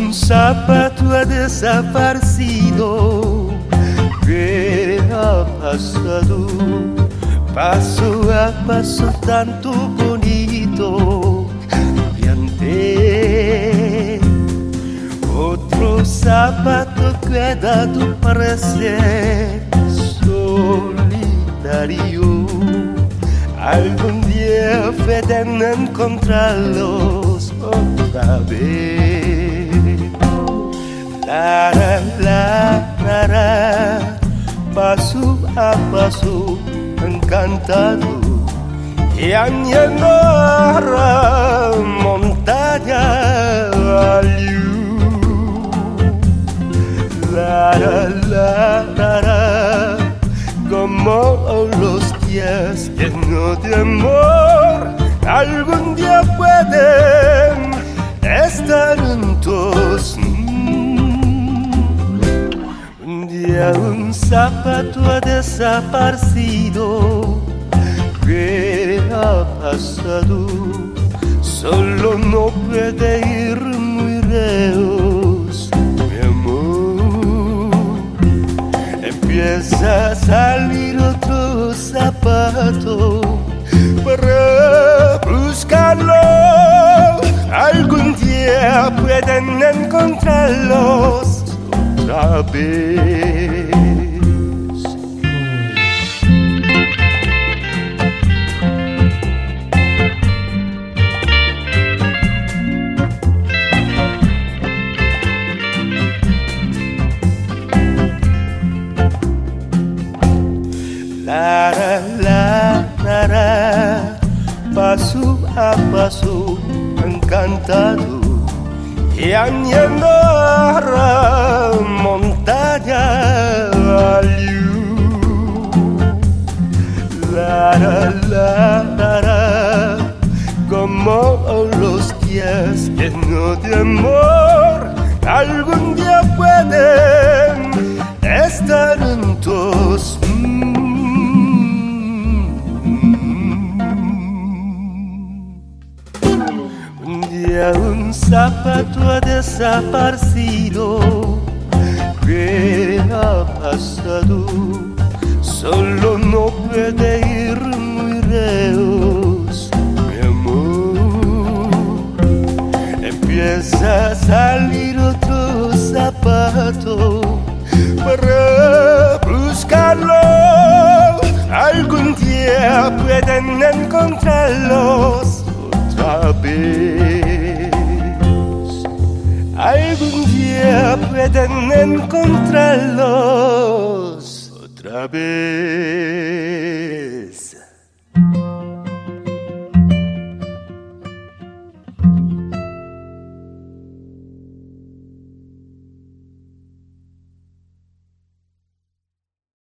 zapato ha desaparecido. ¿Qué ha pasado? Paso a paso tanto bonito. Pianté. Otro zapato quedado para ser solitario. Algún día pueden encontrarlos otra vez. La, la, paso a paso encantado, y añadiendo a la montaña aliu. La, como los días llenos de amor, algún día pueden estar juntos. Un día un zapato ha desaparecido. ¿Qué ha pasado? Solo no puede ir muy lejos, mi amor. Empieza a salir otro zapato para buscarlo. Algún día pueden encontrarlos otra vez. La, paso a paso encantado, y añadiendo a la montaña aliu. La, como los días llenos de amor, algún día pueden estar juntos. Un día un zapato ha desaparecido. ¿Qué ha pasado? Solo no puede ir muy lejos, mi amor. Empieza a salir otro zapato para buscarlo. Algún día pueden encontrarlos otra vez. Algún día pueden encontrarlos otra vez.